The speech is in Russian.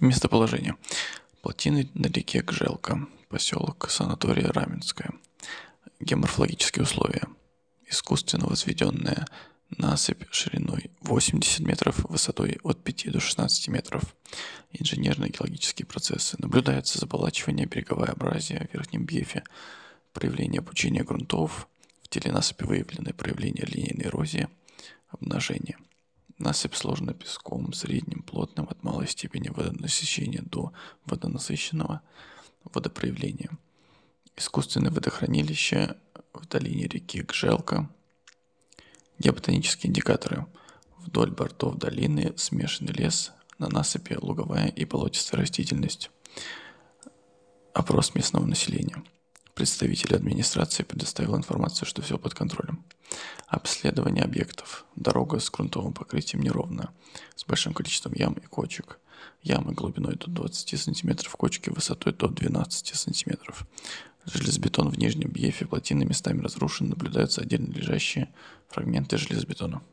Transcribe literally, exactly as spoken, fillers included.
Местоположение. Плотины на реке Гжелка, поселок санатория Раменское. Геоморфологические условия. Искусственно возведенная насыпь шириной восемьдесят метров, высотой от пяти до шестнадцати метров. Инженерно-геологические процессы. Наблюдается заболачивание, береговое абразия в верхнем бьефе, проявление опучения грунтов. В теле насыпи выявлены проявления линейной эрозии, обнажения. Насыпь сложена песком средним, плотным, от малой степени водонасыщения до водонасыщенного водопроявления. Искусственное водохранилище в долине реки Гжелка. Геоботанические индикаторы. Вдоль бортов долины смешанный лес, на насыпи луговая и болотистая растительность. Опрос местного населения. Представитель администрации предоставил информацию, что все под контролем. Обследование объектов. Дорога с грунтовым покрытием неровная, с большим количеством ям и кочек. Ямы глубиной до двадцати сантиметров, кочки высотой до двенадцати сантиметров. Железобетон в нижнем бьефе плотины местами разрушен, наблюдаются отдельно лежащие фрагменты железобетона.